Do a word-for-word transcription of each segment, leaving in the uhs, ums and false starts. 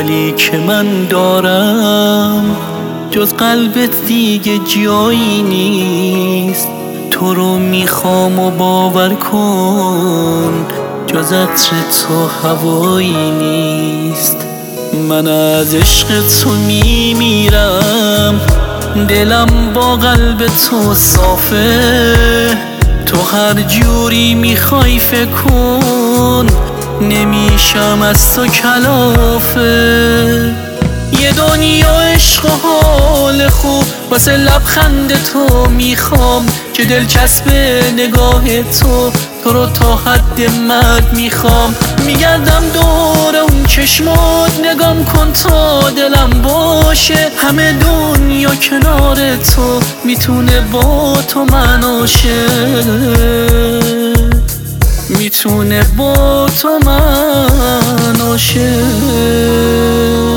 حالی که من دارم جز قلبت دیگه جایی نیست. تو رو میخوام و باور کن جز عطر تو هوایی نیست. من از عشق تو میمیرم، دلم با قلب تو صافه. تو هر جوری میخوای فکر کن نمیشم از تو کلافه. یه دنیا عشق و حال خوب واسه لبخند تو میخوام که دلچسب نگاه تو. تو رو تا حد مرگ میخوام، میگردم دور اون چشمات نگام کن تا دلم باشه. همه دنیا کنار تو میتونه با تو من عاشق، میتونه با تو من عاشق.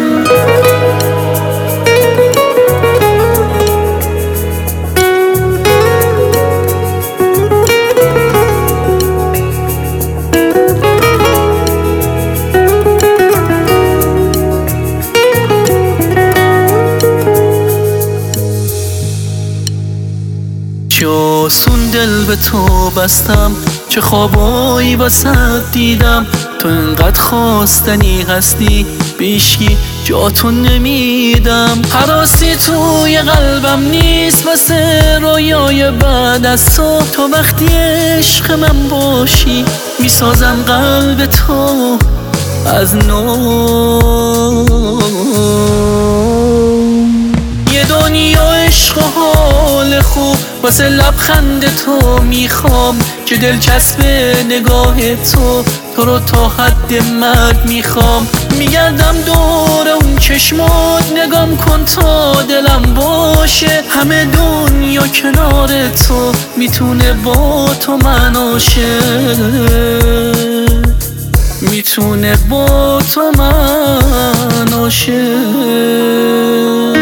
چه آسون دل به تو بستم، چه خوابایی واسه دیدم. تو انقدر خواستنی هستی بیشکی جاتو نمیدم. حراسی توی قلبم نیست واسه رویای بعد از تو. تو وقتی عشق من باشی میسازم قلب تو از نو. یه دنیا عشق و حال خوب واسه لبخند تو میخوام که دلچسب نگاه تو. تو رو تا حد مرگ میخوام، میگردم دور اون چشمات نگام کن تا دلم باشه. همه دنیا کنار تو میتونه با تو من عاشق، میتونه با تو من عاشق.